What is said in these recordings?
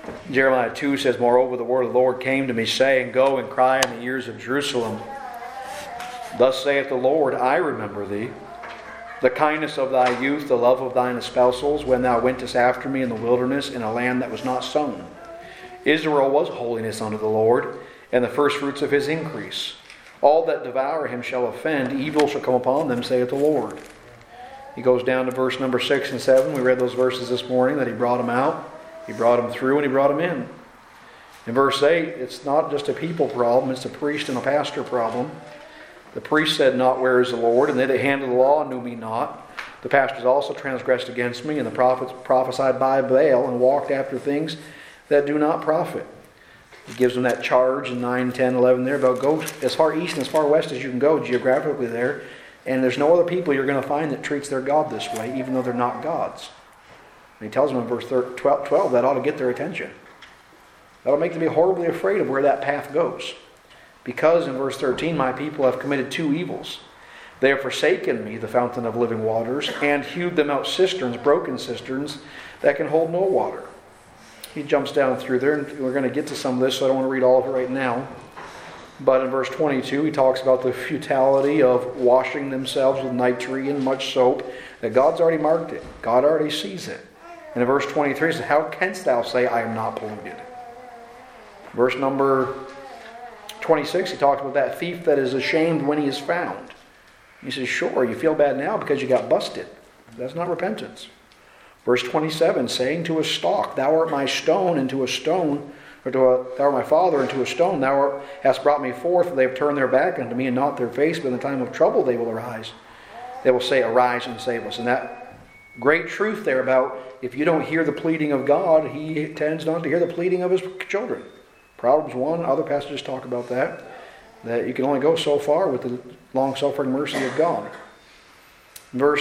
Jeremiah 2 says, Moreover, the word of the Lord came to me, saying, Go and cry in the ears of Jerusalem. Thus saith the Lord, I remember thee, the kindness of thy youth, the love of thine espousals, when thou wentest after me in the wilderness, in a land that was not sown. Israel was holiness unto the Lord, and the firstfruits of his increase. All that devour him shall offend, evil shall come upon them, saith the Lord. He goes down to verse number 6 and 7. We read those verses this morning, that he brought them out, he brought them through, and he brought them in. In verse 8, it's not just a people problem, it's a priest and a pastor problem. The priest said, Not where is the Lord? And they that handled the law knew me not. The pastors also transgressed against me, and the prophets prophesied by Baal, and walked after things that do not profit. He gives them that charge in 9, 10, 11 there about go as far east and as far west as you can go geographically there. And there's no other people you're going to find that treats their God this way, even though they're not gods. And he tells them in verse 12 that ought to get their attention. That'll make them be horribly afraid of where that path goes. Because in verse 13, my people have committed two evils. They have forsaken me, the fountain of living waters, and hewed them out cisterns, broken cisterns, that can hold no water. He jumps down through there, and we're going to get to some of this, so I don't want to read all of it right now. But in verse 22, he talks about the futility of washing themselves with nitre and much soap, that God's already marked it. God already sees it. And in verse 23, he says, How canst thou say, I am not polluted? Verse number 26, he talks about that thief that is ashamed when he is found. He says, Sure, you feel bad now because you got busted. That's not repentance. Verse 27, saying to a stalk, Thou art my stone, and to a stone, thou art my father, and to a stone thou hast brought me forth. They have turned their back unto me, and not their face, but in the time of trouble they will arise. They will say, Arise and save us. And that great truth there about if you don't hear the pleading of God, he tends not to hear the pleading of his children. Proverbs 1, other passages talk about that you can only go so far with the long-suffering mercy of God. Verse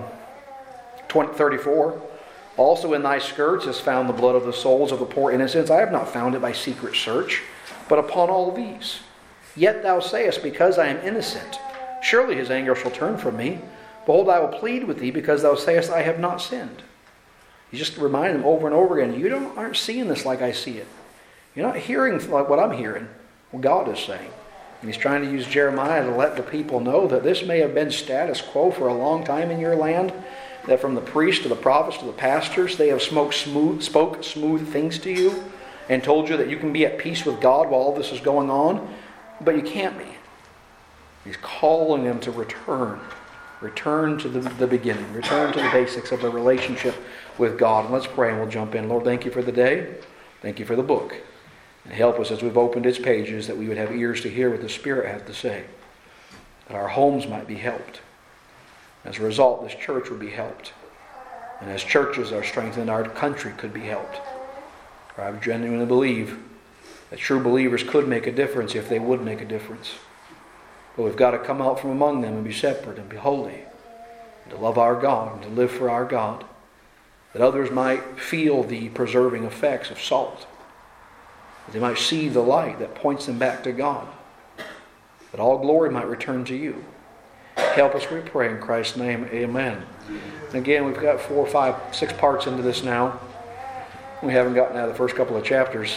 34, Also in thy skirts is found the blood of the souls of the poor innocents. I have not found it by secret search, but upon all these. Yet thou sayest, Because I am innocent, surely his anger shall turn from me. Behold, I will plead with thee, because thou sayest, I have not sinned. You just remind them over and over again, you aren't seeing this like I see it. You're not hearing like what I'm hearing, what God is saying. And he's trying to use Jeremiah to let the people know that this may have been status quo for a long time in your land, that from the priests to the prophets to the pastors, they have spoke smooth things to you and told you that you can be at peace with God while all this is going on, but you can't be. He's calling them to return. Return to the beginning. Return to the basics of the relationship with God. And let's pray and we'll jump in. Lord, thank you for the day. Thank you for the book. And help us as we've opened its pages that we would have ears to hear what the Spirit hath to say. That our homes might be helped. As a result, this church would be helped. And as churches are strengthened, our country could be helped. For I genuinely believe that true believers could make a difference if they would make a difference. But we've got to come out from among them and be separate and be holy. And to love our God and to live for our God. That others might feel the preserving effects of salt. That they might see the light that points them back to God. That all glory might return to you. Help us, we pray, in Christ's name. Amen. And again, we've got 4, 5, 6 parts into this now. We haven't gotten out of the first couple of chapters.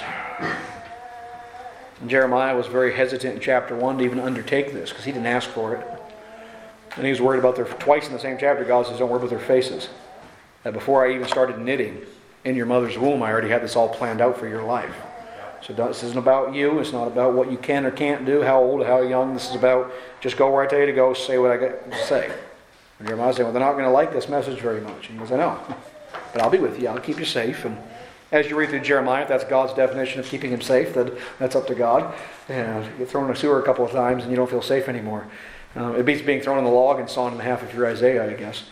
And Jeremiah was very hesitant in chapter 1 to even undertake this because he didn't ask for it. And he was worried about twice in the same chapter, God says, don't worry about their faces. That before I even started knitting in your mother's womb, I already had this all planned out for your life. So this isn't about you. It's not about what you can or can't do, how old or how young. This is about just go where I tell you to go, say what I got to say. And Jeremiah said, well, they're not going to like this message very much. And he goes, I know. But I'll be with you. I'll keep you safe. And as you read through Jeremiah, if that's God's definition of keeping him safe, then that's up to God. And you get thrown in a sewer a couple of times and you don't feel safe anymore. It beats being thrown in the log and sawn in half if you're Isaiah, I guess.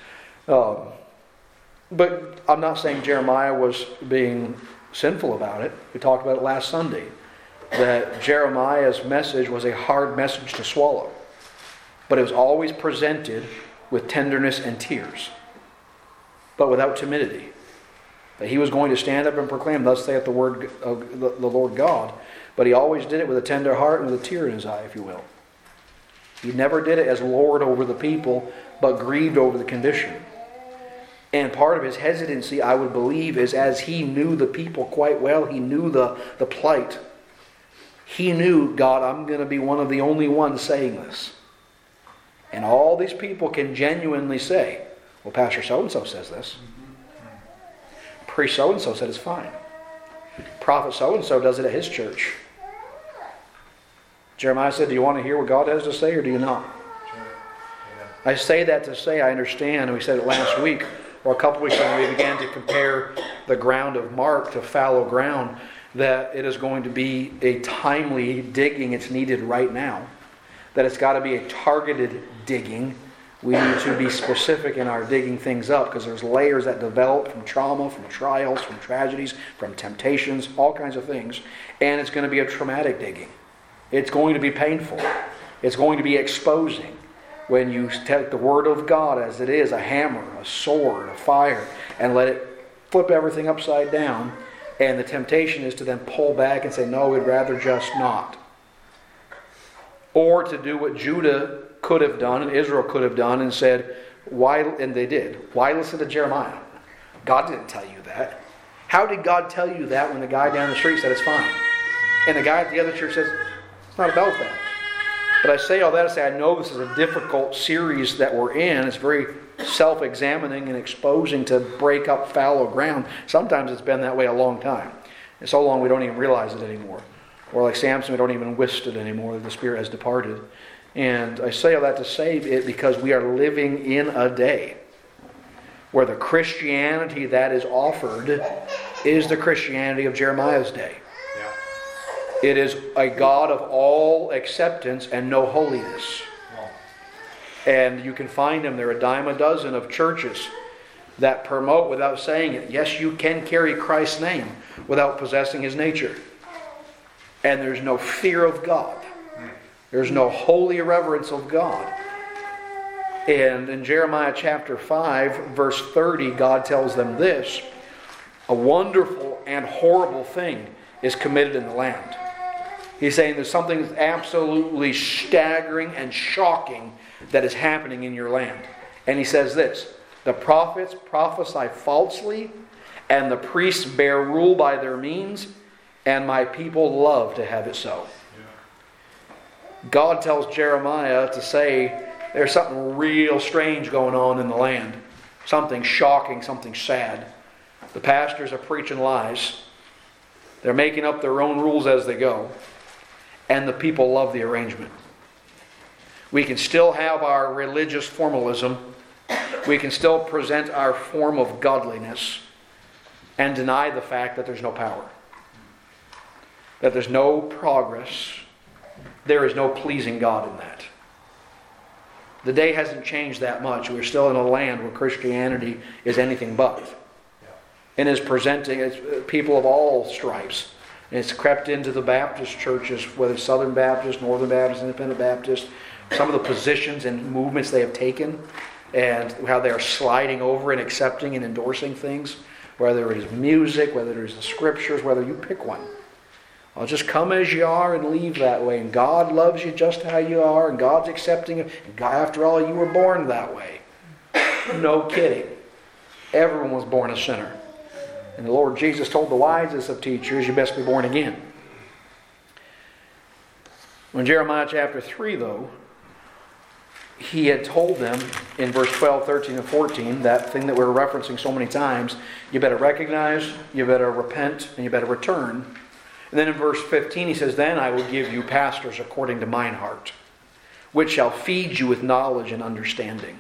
But I'm not saying Jeremiah was being sinful about it. We talked about it last Sunday. That Jeremiah's message was a hard message to swallow. But it was always presented with tenderness and tears. But without timidity. That he was going to stand up and proclaim, thus saith the word of the Lord God. But he always did it with a tender heart and with a tear in his eye, if you will. He never did it as Lord over the people, but grieved over the condition. And part of his hesitancy, I would believe, is as he knew the people quite well, he knew the plight. He knew, God, I'm going to be one of the only ones saying this. And all these people can genuinely say, well, Pastor so-and-so says this. Priest so-and-so said it's fine. Prophet so-and-so does it at his church. Jeremiah said, do you want to hear what God has to say or do you not? I say that to say I understand, and we said it last week, or a couple weeks ago, we began to compare the ground of Mark to fallow ground, that it is going to be a timely digging. It's needed right now. That it's got to be a targeted digging. We need to be specific in our digging things up because there's layers that develop from trauma, from trials, from tragedies, from temptations, all kinds of things. And it's going to be a traumatic digging. It's going to be painful. It's going to be exposing. When you take the Word of God as it is, a hammer, a sword, a fire, and let it flip everything upside down, and the temptation is to then pull back and say, no, we'd rather just not. Or to do what Judah could have done and Israel could have done and said, why? And they did. Why listen to Jeremiah? God didn't tell you that. How did God tell you that when the guy down the street said it's fine? And the guy at the other church says, it's not about that. But I say all that to say I know this is a difficult series that we're in. It's very self-examining and exposing to break up fallow ground. Sometimes it's been that way a long time. And so long we don't even realize it anymore. Or like Samson, we don't even wist it anymore that the Spirit has departed. And I say all that to say it because we are living in a day where the Christianity that is offered is the Christianity of Jeremiah's day. It is a God of all acceptance and no holiness. And you can find them. There are a dime a dozen of churches that promote without saying it. Yes, you can carry Christ's name without possessing His nature. And there's no fear of God. There's no holy reverence of God. And in Jeremiah chapter 5, verse 30, God tells them this: a wonderful and horrible thing is committed in the land. He's saying there's something absolutely staggering and shocking that is happening in your land. And he says this: the prophets prophesy falsely, and the priests bear rule by their means, and my people love to have it so. God tells Jeremiah to say there's something real strange going on in the land. Something shocking, something sad. The pastors are preaching lies. They're making up their own rules as they go. And the people love the arrangement. We can still have our religious formalism. We can still present our form of godliness and deny the fact that there's no power. That there's no progress. There is no pleasing God in that. The day hasn't changed that much. We're still in a land where Christianity is anything but. And is presenting people of all stripes. And it's crept into the Baptist churches, whether it's Southern Baptist, Northern Baptist, Independent Baptist. Some of the positions and movements they have taken and how they are sliding over and accepting and endorsing things. Whether it is music, whether it is the scriptures, whether you pick one. I'll just come as you are and leave that way. And God loves you just how you are. And God's accepting you. And God, after all, you were born that way. No kidding. Everyone was born a sinner. And the Lord Jesus told the wisest of teachers, you best be born again. When Jeremiah chapter 3, though, he had told them in verse 12, 13, and 14, that thing that we're referencing so many times, you better recognize, you better repent, and you better return. And then in verse 15 he says, then I will give you pastors according to mine heart, which shall feed you with knowledge and understanding.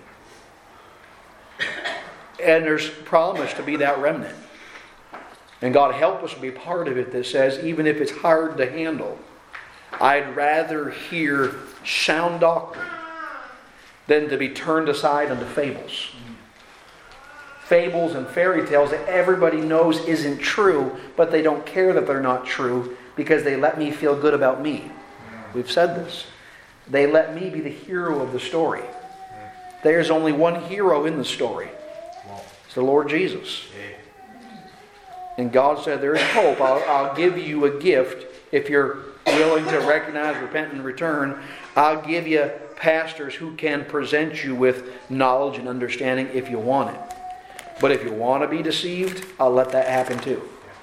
And there's promised to be that remnant. And God help us to be part of it that says, even if it's hard to handle, I'd rather hear sound doctrine than to be turned aside unto fables. Fables and fairy tales that everybody knows isn't true, but they don't care that they're not true because they let me feel good about me. We've said this. They let me be the hero of the story. There's only one hero in the story. It's the Lord Jesus. And God said, there is hope. I'll give you a gift if you're willing to recognize, repent, and return. I'll give you pastors who can present you with knowledge and understanding if you want it. But if you want to be deceived, I'll let that happen too.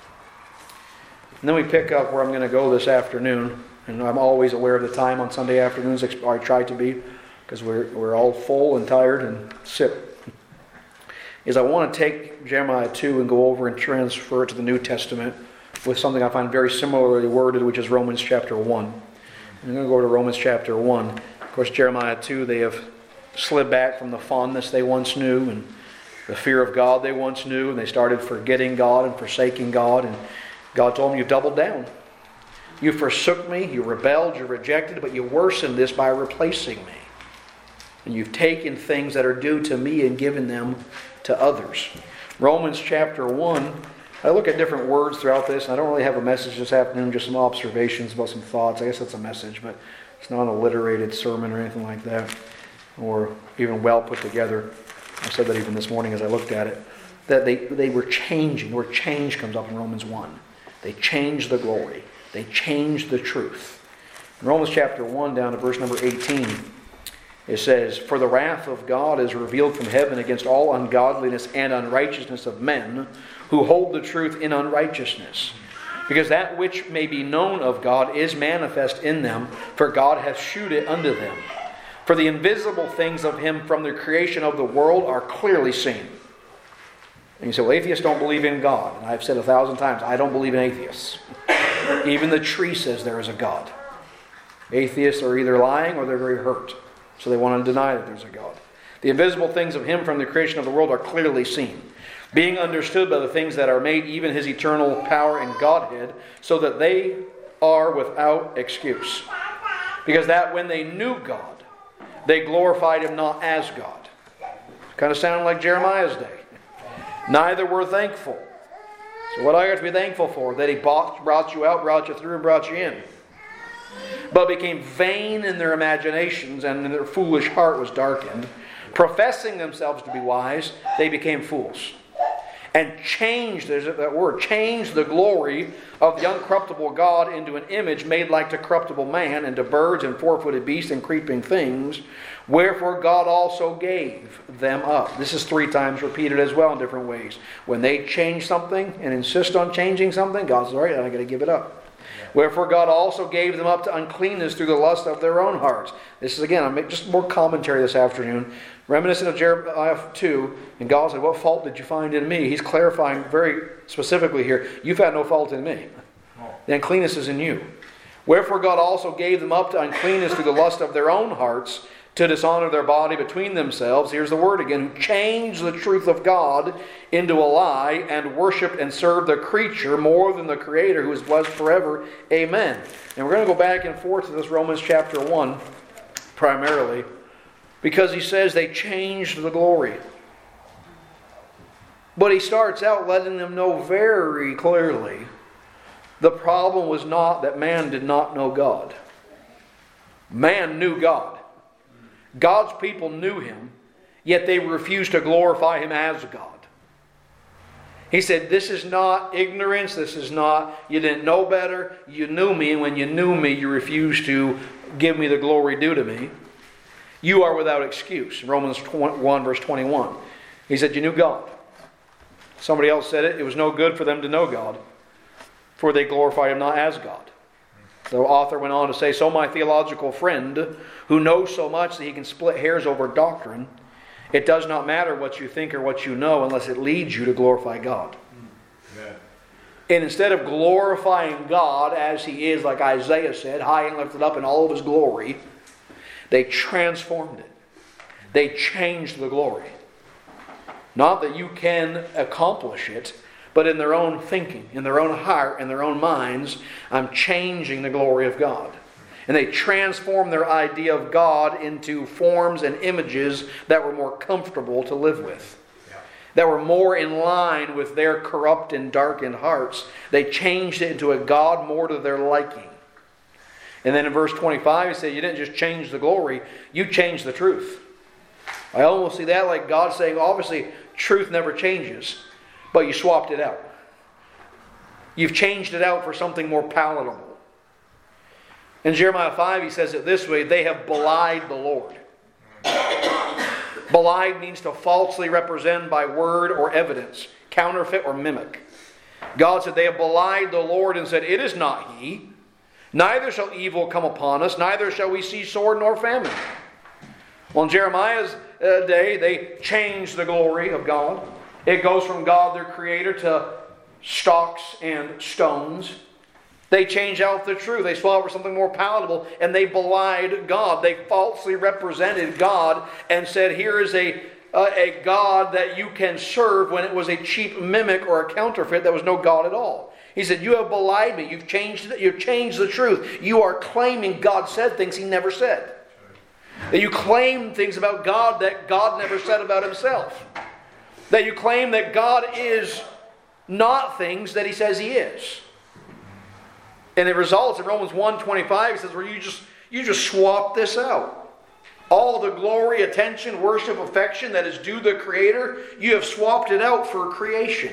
And then we pick up where I'm going to go this afternoon. And I'm always aware of the time on Sunday afternoons, or I try to be, because we're all full and tired and sick. Is I want to take Jeremiah 2 and go over and transfer it to the New Testament with something I find very similarly worded, which is Romans chapter 1. I'm going to go to Romans chapter 1. Of course, Jeremiah 2, they have slid back from the fondness they once knew and the fear of God they once knew, and they started forgetting God and forsaking God. And God told them, you've doubled down. You forsook me, you rebelled, you rejected, but you worsened this by replacing me. And you've taken things that are due to me and given them to others. Romans chapter 1, I look at different words throughout this, and I don't really have a message this afternoon, just some observations about some thoughts. I guess that's a message, but it's not an alliterated sermon or anything like that, or even well put together. I said that even this morning as I looked at it, that they were changing. The word change comes up in Romans 1. They changed the glory. They changed the truth. In Romans chapter 1 down to verse number 18, it says, For the wrath of God is revealed from heaven against all ungodliness and unrighteousness of men who hold the truth in unrighteousness. Because that which may be known of God is manifest in them, for God hath shewed it unto them. For the invisible things of Him from the creation of the world are clearly seen. And you say, well, atheists don't believe in God. And I've said 1,000 times, I don't believe in atheists. Even the tree says there is a God. Atheists are either lying or they're very hurt. So they want to deny that there's a God. The invisible things of Him from the creation of the world are clearly seen, being understood by the things that are made, even His eternal power and Godhead, so that they are without excuse. Because that when they knew God, they glorified Him not as God. Kind of sounded like Jeremiah's day. Neither were thankful. So what do I have to be thankful for? That He brought you out, brought you through, and brought you in. But became vain in their imaginations, and their foolish heart was darkened. Professing themselves to be wise, they became fools. And changed, there's that word, changed the glory of the uncorruptible God into an image made like to corruptible man, and to birds and four-footed beasts and creeping things. Wherefore God also gave them up. This is 3 times repeated as well in different ways. When they change something and insist on changing something, God says, all right, I'm going to give it up. Wherefore God also gave them up to uncleanness through the lust of their own hearts. This is, again, I'll make just more commentary this afternoon. Reminiscent of Jeremiah 2, and God said, what fault did you find in me? He's clarifying very specifically here, you've had no fault in me. The uncleanness is in you. Wherefore God also gave them up to uncleanness through the lust of their own hearts, to dishonor their body between themselves. Here's the word again, who changed the truth of God into a lie, and worshipped and served the creature more than the Creator, who is blessed forever. Amen. And we're going to go back and forth to this Romans chapter 1, primarily, because he says they changed the glory. But he starts out letting them know very clearly the problem was not that man did not know God. Man knew God. God's people knew Him, yet they refused to glorify Him as God. He said, this is not ignorance, this is not, you didn't know better, you knew me, and when you knew me, you refused to give me the glory due to me. You are without excuse. Romans 1 verse 21. He said, you knew God. Somebody else said it was no good for them to know God, for they glorified Him not as God. The author went on to say, so my theological friend, who knows so much that he can split hairs over doctrine, it does not matter what you think or what you know unless it leads you to glorify God. Amen. And instead of glorifying God as He is, like Isaiah said, high and lifted up in all of His glory, they transformed it. They changed the glory. Not that you can accomplish it, but in their own thinking, in their own heart, in their own minds, I'm changing the glory of God. And they transform their idea of God into forms and images that were more comfortable to live with. That were more in line with their corrupt and darkened hearts. They changed it into a God more to their liking. And then in verse 25 he said, you didn't just change the glory, you changed the truth. I almost see that like God saying, obviously truth never changes, but you swapped it out. You've changed it out for something more palatable. In Jeremiah 5 he says it this way, they have belied the Lord. Belied means to falsely represent by word or evidence, counterfeit or mimic. God said, they have belied the Lord and said, it is not He. Neither shall evil come upon us, neither shall we see sword nor famine. Well, in Jeremiah's day, they changed the glory of God. It goes from God, their Creator, to stocks and stones. They changed out the truth. They swallowed for something more palatable, and they belied God. They falsely represented God and said, here is a God that you can serve, when it was a cheap mimic or a counterfeit that was no God at all. He said, you have belied me. You've changed the truth. You are claiming God said things He never said. That you claim things about God that God never said about Himself. That you claim that God is not things that He says He is. And it results in Romans 1:25, he says, where you just swap this out. All the glory, attention, worship, affection that is due the Creator, you have swapped it out for creation.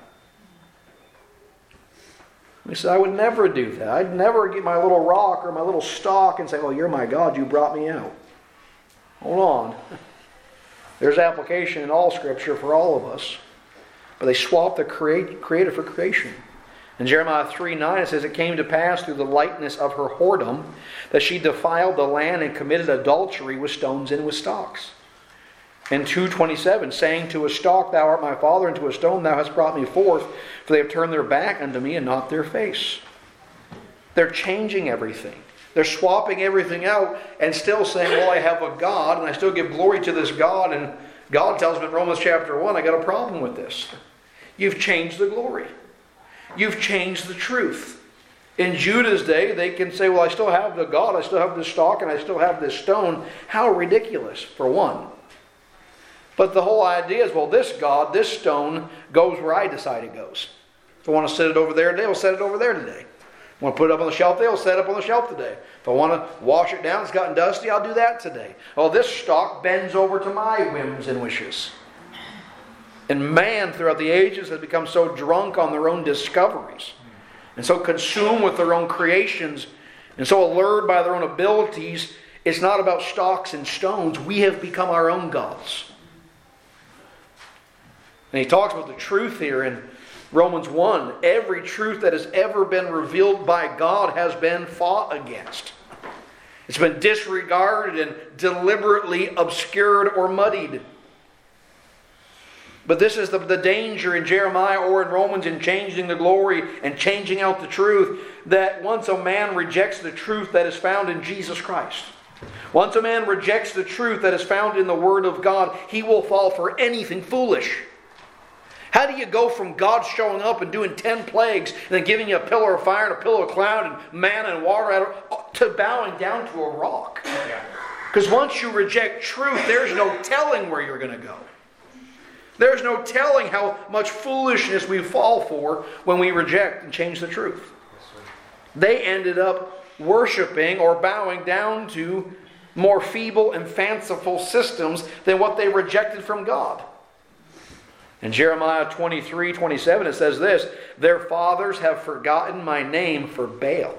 He said, I would never do that. I'd never get my little rock or my little stock and say, oh, you're my God, you brought me out. Hold on. There's application in all Scripture for all of us. But they swapped the Creator for creation. In Jeremiah 3:9 it says, it came to pass through the lightness of her whoredom that she defiled the land and committed adultery with stones and with stocks. In 2:27, saying to a stalk, thou art my father, and to a stone thou hast brought me forth, for they have turned their back unto me and not their face. They're changing everything. They're swapping everything out and still saying, well, I have a God and I still give glory to this God. And God tells them in Romans chapter 1, I got a problem with this. You've changed the glory. You've changed the truth. In Judah's day, they can say, well, I still have the God, I still have this stalk, and I still have this stone. How ridiculous, for one. But the whole idea is, well, this God, this stone, goes where I decide it goes. If I want to set it over there today, I'll set it over there today. If I want to put it up on the shelf today, I'll set it up on the shelf today. If I want to wash it down, it's gotten dusty, I'll do that today. Oh, this stalk bends over to my whims and wishes. And man, throughout the ages, has become so drunk on their own discoveries and so consumed with their own creations and so allured by their own abilities, it's not about stocks and stones. We have become our own gods. And he talks about the truth here in Romans 1. Every truth that has ever been revealed by God has been fought against. It's been disregarded and deliberately obscured or muddied. But this is the danger in Jeremiah or in Romans in changing the glory and changing out the truth, that once a man rejects the truth that is found in Jesus Christ, once a man rejects the truth that is found in the Word of God, he will fall for anything foolish. How do you go from God showing up and doing 10 plagues and then giving you a pillar of fire and a pillar of cloud and manna and water to bowing down to a rock? Because once you reject truth, there's no telling where you're going to go. There's no telling how much foolishness we fall for when we reject and change the truth. They ended up worshiping or bowing down to more feeble and fanciful systems than what they rejected from God. In Jeremiah 23:27 it says this, their fathers have forgotten my name for Baal.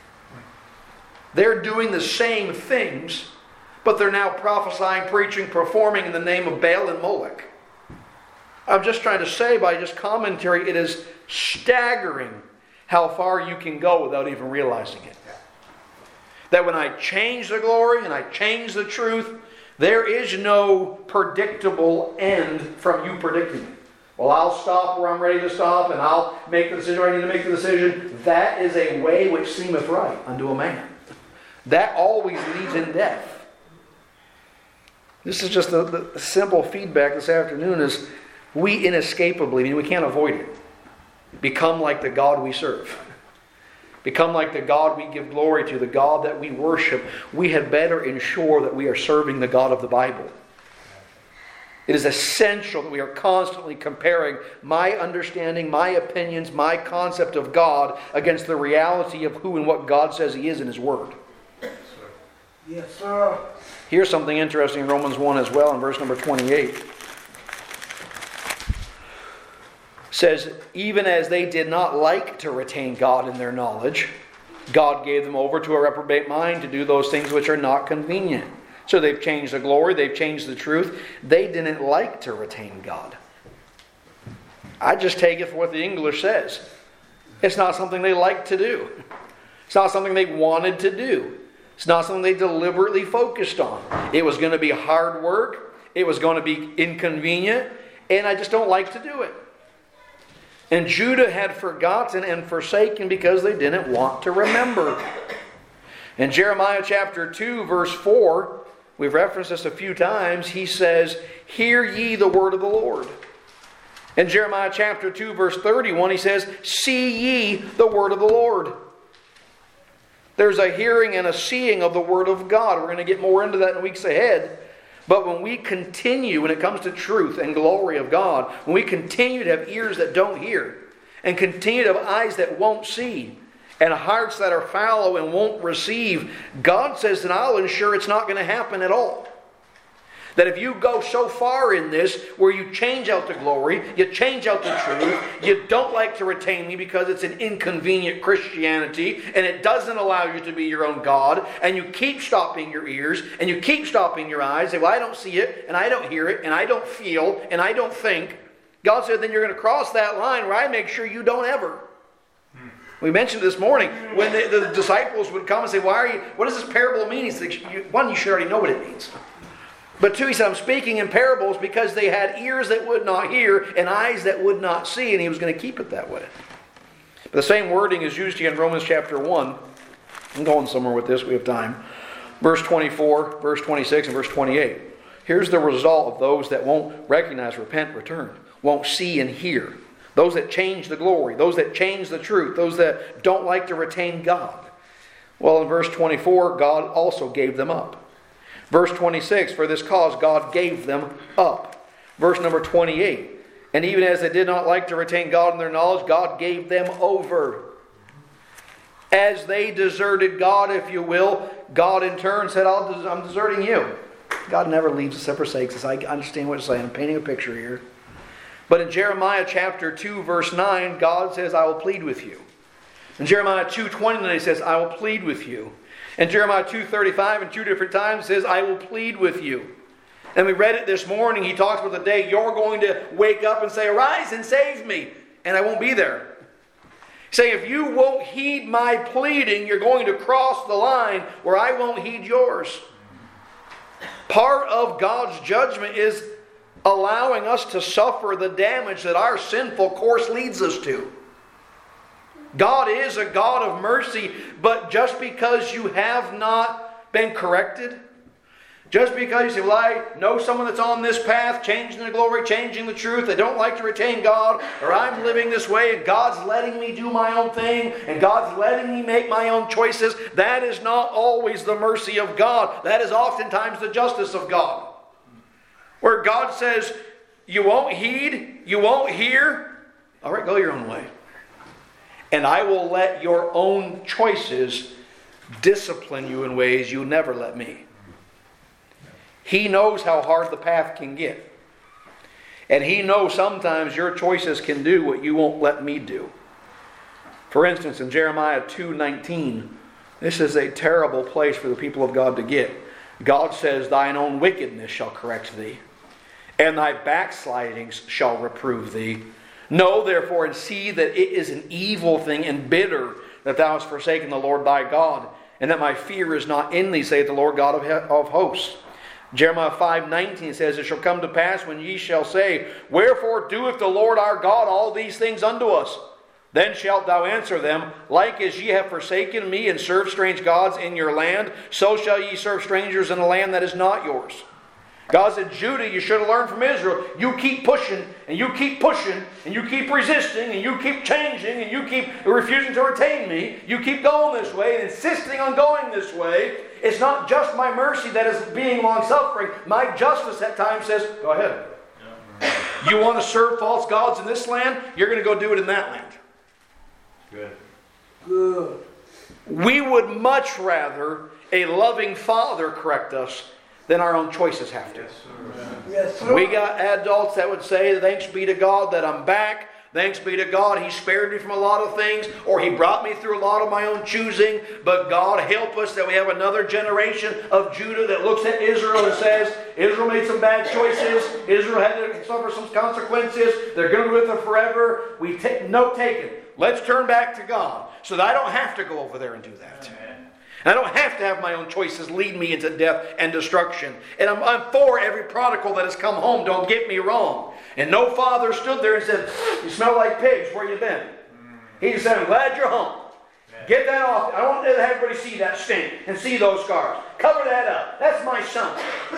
They're doing the same things, but they're now prophesying, preaching, performing in the name of Baal and Molech. I'm just trying to say by just commentary, it is staggering how far you can go without even realizing it. That when I change the glory and I change the truth, there is no predictable end from you predicting it. Well, I'll stop where I'm ready to stop and I'll make the decision where I need to make the decision. That is a way which seemeth right unto a man. That always leads in death. This is just the simple feedback this afternoon is we inescapably, we can't avoid it, become like the God we serve. Become like the God we give glory to, the God that we worship. We had better ensure that we are serving the God of the Bible. It is essential that we are constantly comparing my understanding, my opinions, my concept of God against the reality of who and what God says He is in His Word. Yes, sir. Here's something interesting in Romans 1 as well, in verse number 28. Says, even as they did not like to retain God in their knowledge, God gave them over to a reprobate mind to do those things which are not convenient, So they've changed the glory, they've changed the truth. They didn't like to retain God. I just take it for what the English says. It's not something they like to do. It's not something they wanted to do. It's not something they deliberately focused on. It was going to be hard work. It was going to be inconvenient. And I just don't like to do it. And Judah had forgotten and forsaken because they didn't want to remember. In Jeremiah chapter 2, verse 4, we've referenced this a few times, he says, "Hear ye the word of the Lord." In Jeremiah chapter 2, verse 31, he says, "See ye the word of the Lord." There's a hearing and a seeing of the word of God. We're going to get more into that in weeks ahead. But when we continue, when it comes to truth and glory of God, when we continue to have ears that don't hear, and continue to have eyes that won't see, and hearts that are fallow and won't receive, God says that I'll ensure it's not going to happen at all. That if you go so far in this, where you change out the glory, you change out the truth, you don't like to retain me because it's an inconvenient Christianity, and it doesn't allow you to be your own God, and you keep stopping your ears, and you keep stopping your eyes, say, well, I don't see it, and I don't hear it, and I don't feel, and I don't think. God said, then you're going to cross that line where I make sure you don't ever. We mentioned this morning, when the disciples would come and say, what does this parable mean? He said, one, you should already know what it means. But two, he said, I'm speaking in parables because they had ears that would not hear and eyes that would not see, and he was going to keep it that way. But the same wording is used here in Romans chapter 1. I'm going somewhere with this, we have time. Verse 24, verse 26, and verse 28. Here's the result of those that won't recognize, repent, return, won't see and hear. Those that change the glory, those that change the truth, those that don't like to retain God. Well, in verse 24, God also gave them up. Verse 26, for this cause God gave them up. Verse number 28, and even as they did not like to retain God in their knowledge, God gave them over. As they deserted God, if you will, God in turn said, I'm deserting you. God never leaves us or forsakes us. I understand what it's saying. I'm painting a picture here. But in Jeremiah chapter 2, verse 9, God says, I will plead with you. In Jeremiah 2:20, he says, I will plead with you. In Jeremiah 2:35, in two different times, says, I will plead with you. And we read it this morning. He talks about the day you're going to wake up and say, arise and save me. And I won't be there. Saying, if you won't heed my pleading, you're going to cross the line where I won't heed yours. Part of God's judgment is allowing us to suffer the damage that our sinful course leads us to. God is a God of mercy, but just because you have not been corrected, just because you say, well, I know someone that's on this path, changing the glory, changing the truth, they don't like to retain God, or I'm living this way and God's letting me do my own thing, and God's letting me make my own choices, that is not always the mercy of God. That is oftentimes the justice of God. Where God says, you won't heed, you won't hear, all right, go your own way. And I will let your own choices discipline you in ways you'll never let me. He knows how hard the path can get. And He knows sometimes your choices can do what you won't let me do. For instance, in Jeremiah 2:19, this is a terrible place for the people of God to get. God says, thine own wickedness shall correct thee, and thy backslidings shall reprove thee. Know therefore and see that it is an evil thing and bitter that thou hast forsaken the Lord thy God, and that my fear is not in thee, saith the Lord God of hosts. Jeremiah 5:19 says, it shall come to pass when ye shall say, wherefore doeth the Lord our God all these things unto us? Then shalt thou answer them, like as ye have forsaken me and served strange gods in your land, so shall ye serve strangers in a land that is not yours. God said, Judah, you should have learned from Israel. You keep pushing, and you keep pushing, and you keep resisting, and you keep changing, and you keep refusing to retain me. You keep going this way and insisting on going this way. It's not just my mercy that is being long-suffering. My justice at times says, go ahead. You want to serve false gods in this land? You're going to go do it in that land. Good. We would much rather a loving Father correct us than our own choices have to. Yes, sir. We got adults that would say, thanks be to God that I'm back. Thanks be to God, He spared me from a lot of things, or He brought me through a lot of my own choosing. But God help us that we have another generation of Judah that looks at Israel and says, Israel made some bad choices. Israel had to suffer some consequences. They're going to be with them forever. We take note taken. Let's turn back to God so that I don't have to go over there and do that. And I don't have to have my own choices lead me into death and destruction. And I'm for every prodigal that has come home. Don't get me wrong. And no father stood there and said, you smell like pigs. Where you been? He said, I'm glad you're home. Get that off. I want everybody to see that stink and see those scars. Cover that up. That's my son.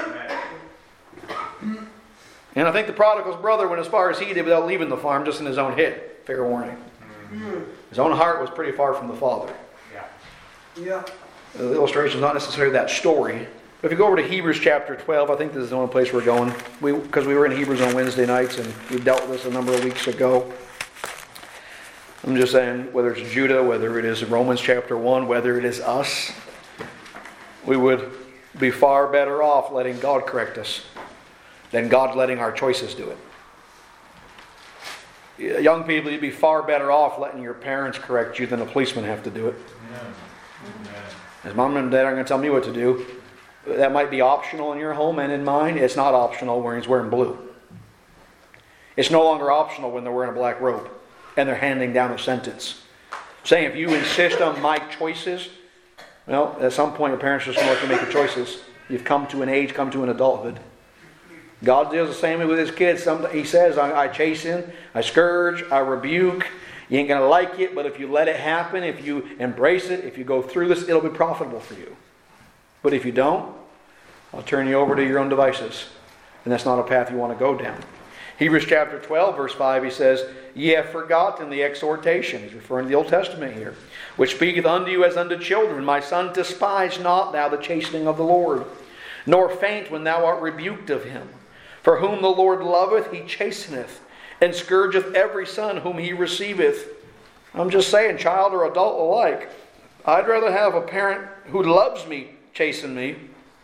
And I think the prodigal's brother went as far as he did without leaving the farm, just in his own head. Fair warning. His own heart was pretty far from the father. Yeah. The illustration is not necessarily that story. But if you go over to Hebrews chapter 12, I think this is the only place we're going. Because we were in Hebrews on Wednesday nights, and we dealt with this a number of weeks ago. I'm just saying, whether it's Judah, whether it is Romans chapter 1, whether it is us, we would be far better off letting God correct us than God letting our choices do it. Young people, you'd be far better off letting your parents correct you than a policeman have to do it. As mom and dad aren't going to tell me what to do. That might be optional in your home and in mine. It's not optional when he's wearing blue. It's no longer optional when they're wearing a black robe and they're handing down a sentence. Saying if you insist on my choices, well, at some point your parents just don't let you make your choices. You've come to an age, come to an adulthood. God deals the same way with His kids. He says, I chasten, I scourge, I rebuke. You ain't going to like it, but if you let it happen, if you embrace it, if you go through this, it'll be profitable for you. But if you don't, I'll turn you over to your own devices. And that's not a path you want to go down. Hebrews chapter 12, verse 5, he says, Ye have forgotten the exhortation. He's referring to the Old Testament here. Which speaketh unto you as unto children. My son, despise not thou the chastening of the Lord, nor faint when thou art rebuked of Him. For whom the Lord loveth, He chasteneth, and scourgeth every son whom He receiveth. I'm just saying, child or adult alike, I'd rather have a parent who loves me chasten me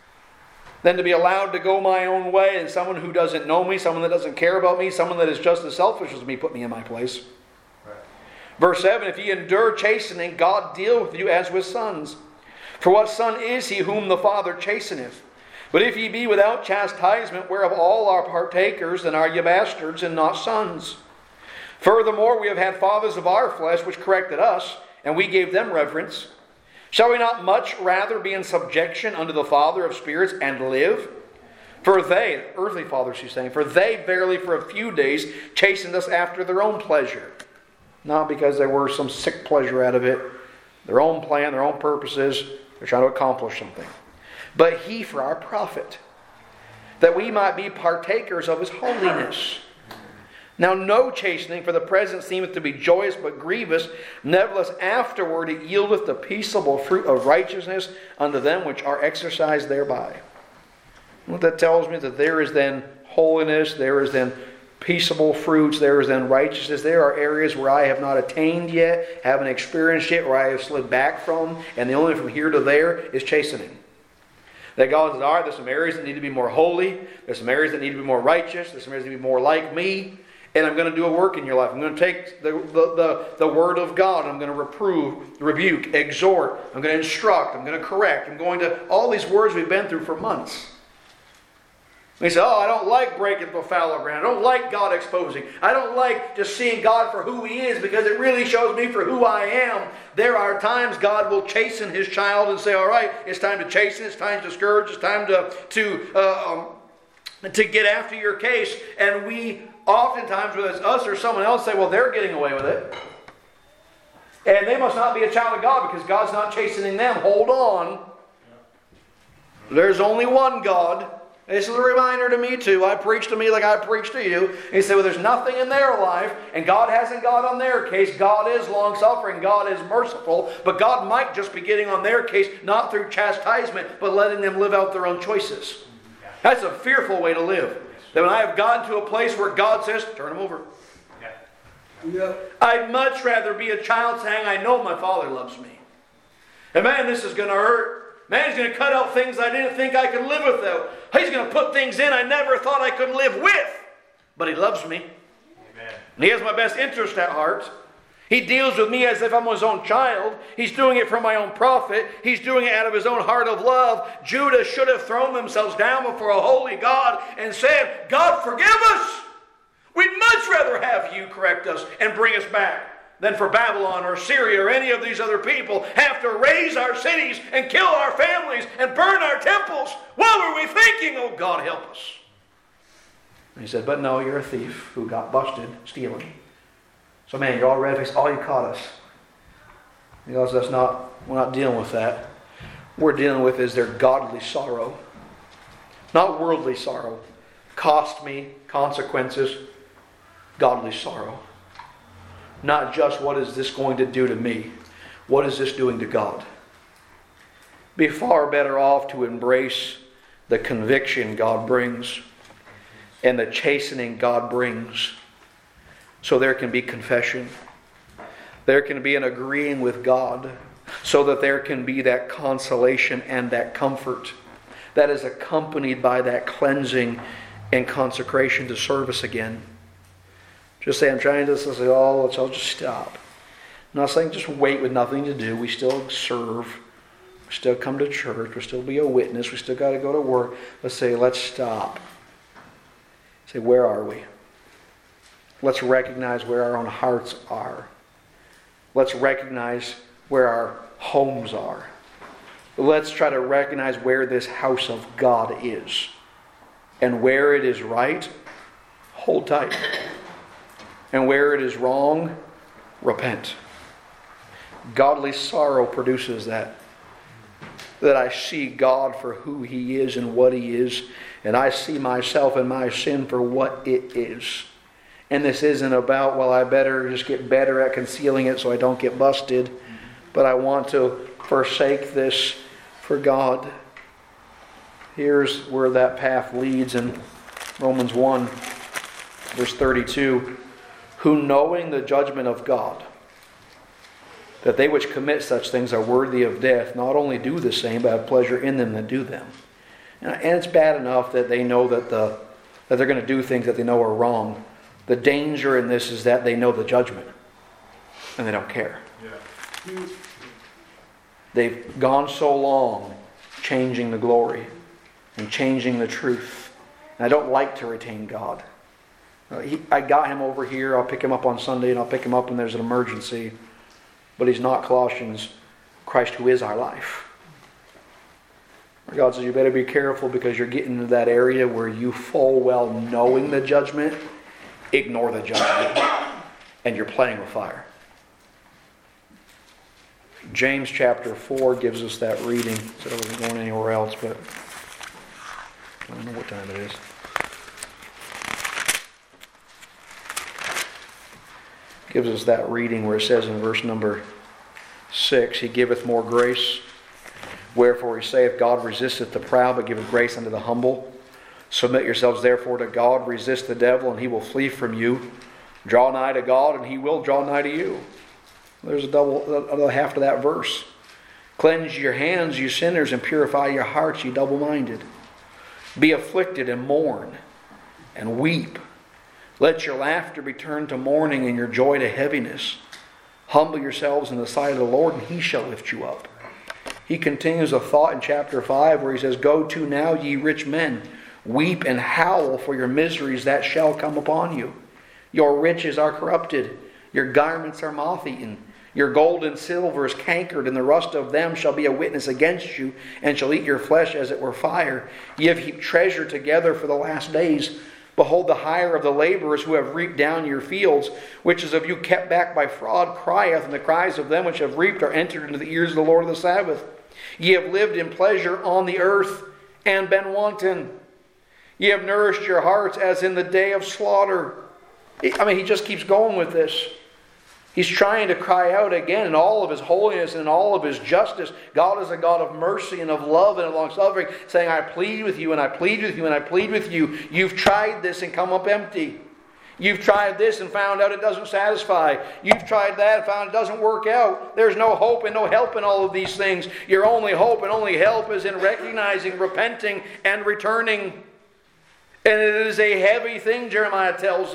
than to be allowed to go my own way, and someone who doesn't know me, someone that doesn't care about me, someone that is just as selfish as me put me in my place. Right. Verse 7, if ye endure chastening, God deal with you as with sons. For what son is he whom the Father chasteneth? But if ye be without chastisement, whereof all are partakers, then are ye bastards and not sons. Furthermore, we have had fathers of our flesh which corrected us, and we gave them reverence. Shall we not much rather be in subjection unto the Father of spirits and live? For they, earthly fathers she's saying, for they verily for a few days chastened us after their own pleasure. Not because there were some sick pleasure out of it. Their own plan, their own purposes. They're trying to accomplish something. But He for our profit, that we might be partakers of His holiness. Now no chastening for the present seemeth to be joyous but grievous. Nevertheless afterward it yieldeth the peaceable fruit of righteousness unto them which are exercised thereby. What that tells me that there is then holiness, there is then peaceable fruits, there is then righteousness. There are areas where I have not attained yet, haven't experienced yet, where I have slid back from, and the only from here to there is chastening. That God says, all right, there's some areas that need to be more holy, there's some areas that need to be more righteous, there's some areas that need to be more like me. And I'm going to do a work in your life. I'm going to take the Word of God. I'm going to reprove, rebuke, exhort. I'm going to instruct. I'm going to correct. I'm going to... All these words we've been through for months. And he said, I don't like breaking the fallow ground. I don't like God exposing. I don't like just seeing God for who He is because it really shows me for who I am. There are times God will chasten His child and say, all right, it's time to chasten. It's time to scourge. It's time to get after your case. And we... Oftentimes, whether it's us or someone else, say, well, they're getting away with it. And they must not be a child of God because God's not chastening them. Hold on. There's only one God. This is a reminder to me too. I preach to me like I preach to you. And you say, well, there's nothing in their life, and God hasn't got on their case. God is long-suffering. God is merciful. But God might just be getting on their case, not through chastisement, but letting them live out their own choices. That's a fearful way to live. That when I have gotten to a place where God says, turn them over. Yeah. I'd much rather be a child saying, I know my Father loves me. And man, this is going to hurt. Man, He's going to cut out things I didn't think I could live without. He's going to put things in I never thought I could live with. But He loves me. Amen. And He has my best interest at heart. He deals with me as if I'm His own child. He's doing it for my own profit. He's doing it out of His own heart of love. Judah should have thrown themselves down before a holy God and said, God, forgive us. We'd much rather have you correct us and bring us back than for Babylon or Syria or any of these other people have to raise our cities and kill our families and burn our temples. What were we thinking? Oh, God, help us. And He said, but no, you're a thief who got busted stealing. So man, you're all red faced. Oh, you caught us. Because we're not dealing with that. What we're dealing with is their godly sorrow. Not worldly sorrow. Cost me, consequences, godly sorrow. Not just what is this going to do to me. What is this doing to God? Be far better off to embrace the conviction God brings and the chastening God brings. So there can be confession. There can be an agreeing with God. So that there can be that consolation and that comfort that is accompanied by that cleansing and consecration to service again. Just say, I'm trying to say, I'll just stop. I'm not saying just wait with nothing to do. We still serve. We still come to church. We still be a witness. We still got to go to work. Let's say, let's stop. Say, where are we? Let's recognize where our own hearts are. Let's recognize where our homes are. Let's try to recognize where this house of God is. And where it is right, hold tight. And where it is wrong, repent. Godly sorrow produces that. That I see God for who He is and what He is. And I see myself and my sin for what it is. And this isn't about, well, I better just get better at concealing it so I don't get busted. But I want to forsake this for God. Here's where that path leads in Romans 1, verse 32. Who knowing the judgment of God, that they which commit such things are worthy of death, not only do the same, but have pleasure in them that do them. And it's bad enough that they know that they're going to do things that they know are wrong. The danger in this is that they know the judgment and they don't care. Yeah. They've gone so long changing the glory and changing the truth. And I don't like to retain God. I got Him over here. I'll pick Him up on Sunday and I'll pick Him up when there's an emergency. But He's not Colossians, Christ who is our life. God says you better be careful because you're getting into that area where you full well knowing the judgment, ignore the judgment, and you're playing with fire. James chapter 4 gives us that reading. So I wasn't going anywhere else, but I don't know what time it is. Gives us that reading where it says in verse number 6, He giveth more grace. Wherefore He saith, God resisteth the proud, but giveth grace unto the humble. Submit yourselves therefore to God. Resist the devil, and he will flee from you. Draw nigh to God, and He will draw nigh to you. There's another half to that verse. Cleanse your hands, you sinners, and purify your hearts, you double-minded. Be afflicted and mourn and weep. Let your laughter be turned to mourning and your joy to heaviness. Humble yourselves in the sight of the Lord, and He shall lift you up. He continues a thought in chapter 5 where he says, Go to now, ye rich men, weep and howl for your miseries that shall come upon you. Your riches are corrupted, your garments are moth-eaten, your gold and silver is cankered, and the rust of them shall be a witness against you, and shall eat your flesh as it were fire. Ye have heaped treasure together for the last days. Behold, the hire of the laborers who have reaped down your fields, which is of you kept back by fraud, crieth, and the cries of them which have reaped are entered into the ears of the Lord of the Sabbath. Ye have lived in pleasure on the earth, and been wanton. Ye have nourished your hearts as in the day of slaughter. He just keeps going with this. He's trying to cry out again in all of His holiness and in all of His justice. God is a God of mercy and of love and of long-suffering, saying, I plead with you and I plead with you and I plead with you. You've tried this and come up empty. You've tried this and found out it doesn't satisfy. You've tried that and found it doesn't work out. There's no hope and no help in all of these things. Your only hope and only help is in recognizing, repenting, and returning. And it is a heavy thing, Jeremiah tells them.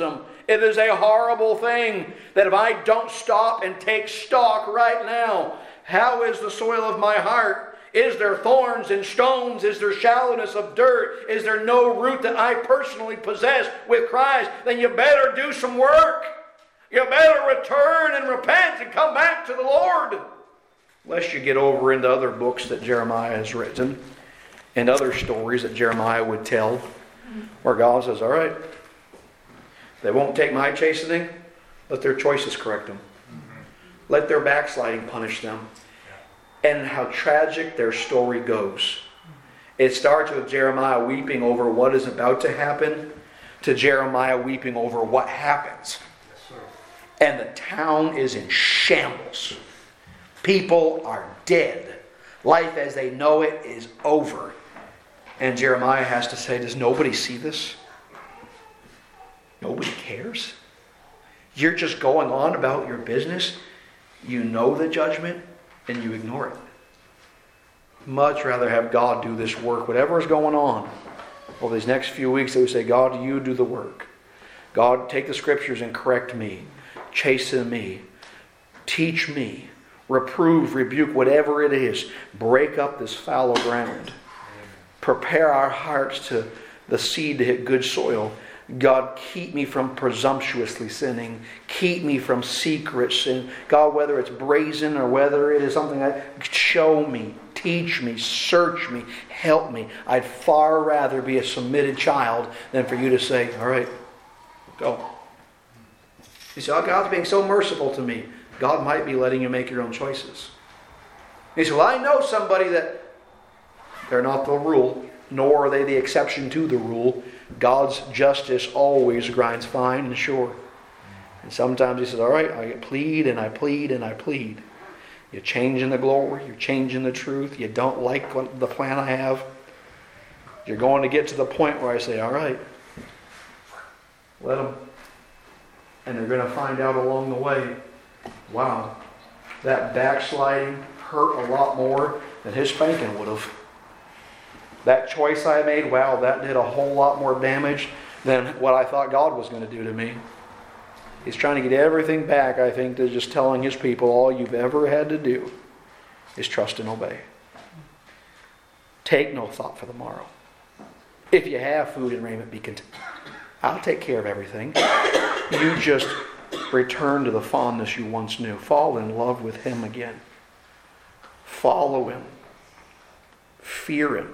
It is a horrible thing that if I don't stop and take stock right now, how is the soil of my heart? Is there thorns and stones? Is there shallowness of dirt? Is there no root that I personally possess with Christ? Then you better do some work. You better return and repent and come back to the Lord. Lest you get over into other books that Jeremiah has written and other stories that Jeremiah would tell, where God says, all right, they won't take my chastening, let their choices correct them. Let their backsliding punish them. And how tragic their story goes. It starts with Jeremiah weeping over what is about to happen, to Jeremiah weeping over what happens. And the town is in shambles. People are dead. Life as they know it is over. And Jeremiah has to say, does nobody see this? Nobody cares? You're just going on about your business. You know the judgment and you ignore it. Much rather have God do this work, whatever is going on. Over these next few weeks, they would say, God, you do the work. God, take the scriptures and correct me. Chasten me. Teach me. Reprove, rebuke, whatever it is. Break up this fallow ground. Prepare our hearts to the seed to hit good soil. God, keep me from presumptuously sinning. Keep me from secret sin. God, whether it's brazen or whether it is something show me, teach me, search me, help me. I'd far rather be a submitted child than for you to say, all right, go. You say, oh, God's being so merciful to me. God might be letting you make your own choices. You say, well, I know somebody that they're not the rule, nor are they the exception to the rule. God's justice always grinds fine and sure. And sometimes he says, all right, I plead and I plead and I plead. You're changing the glory. You're changing the truth. You don't like the plan I have. You're going to get to the point where I say, all right, let them. And they're going to find out along the way, wow, that backsliding hurt a lot more than his spanking would have. That choice I made, wow, that did a whole lot more damage than what I thought God was going to do to me. He's trying to get everything back, I think, to just telling his people all you've ever had to do is trust and obey. Take no thought for the morrow. If you have food and raiment, be content. I'll take care of everything. You just return to the fondness you once knew. Fall in love with him again. Follow him. Fear him.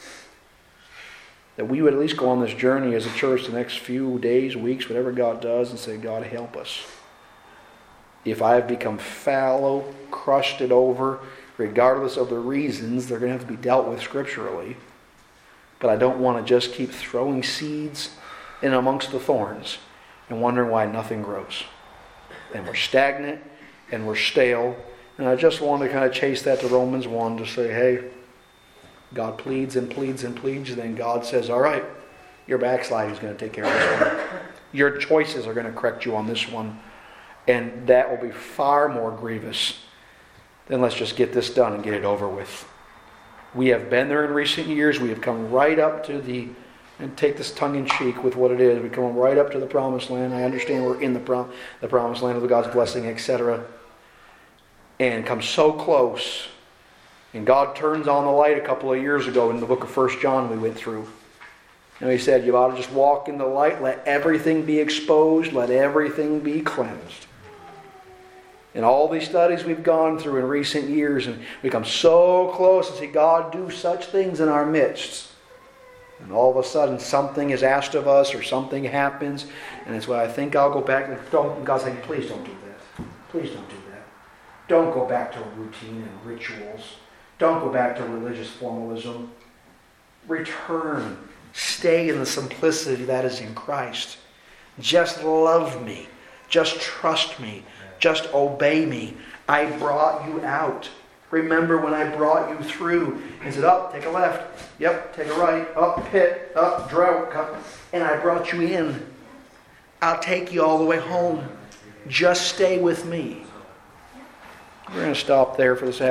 That we would at least go on this journey as a church the next few days, weeks, whatever God does, and say, God, help us. If I have become fallow, crusted over, regardless of the reasons, they're going to have to be dealt with scripturally. But I don't want to just keep throwing seeds in amongst the thorns and wondering why nothing grows. And we're stagnant and we're stale. And I just want to kind of chase that to Romans 1 to say, hey, God pleads and pleads and pleads. Then God says, all right, your backsliding is going to take care of this one. Your choices are going to correct you on this one. And that will be far more grievous than let's just get this done and get it over with. We have been there in recent years. We have come right up to and take this tongue-in-cheek with what it is. We come right up to the promised land. I understand we're in the promised land of God's blessing, etc. And come so close. And God turns on the light a couple of years ago in the book of 1 John we went through. And he said, you ought to just walk in the light. Let everything be exposed. Let everything be cleansed. In all these studies we've gone through in recent years, and we come so close to see God do such things in our midst. And all of a sudden something is asked of us or something happens. And it's why I think I'll go back. And God's saying, please don't do that. Please don't do that. Don't go back to routine and rituals. Don't go back to religious formalism. Return. Stay in the simplicity that is in Christ. Just love me. Just trust me. Just obey me. I brought you out. Remember when I brought you through and said, up, take a left. Yep, take a right. Up, pit. Up, drought. And I brought you in. I'll take you all the way home. Just stay with me. We're going to stop there for this afternoon.